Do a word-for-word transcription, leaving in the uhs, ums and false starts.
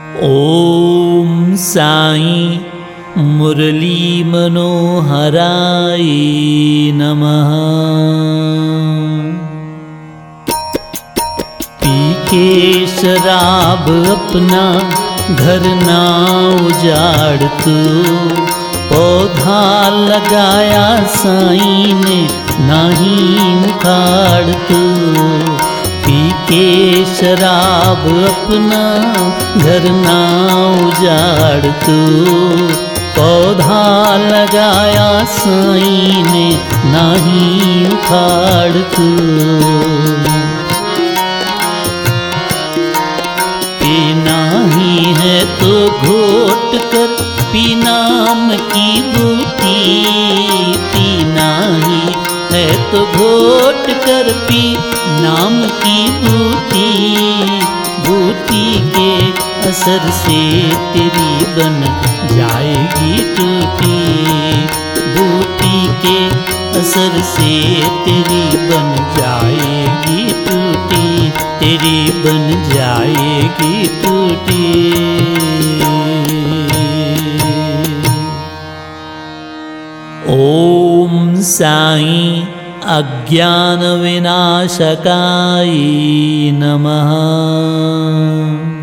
ओम साई मुरली मनोहराय नमः। पी के शराब अपना घर ना उजाड़ तू, पौधा लगाया साई ने नाही उखाड़ तू। पी के शराब अपना घर ना उजाड़ तू, पौधा लगाया साई ने नाही उखाड़ तू। पीना ही है तो घोट कर पी नाम की बूटी, पीना ही है तो घोट कर पी नाम की बूटी। बूटी के असर से तेरी बन जाएगी टूटी, बूटी के असर से तेरी बन जाएगी टूटी, तेरी बन जाएगी टूटी। ओम साई अज्ञान विनाशकाय नमः।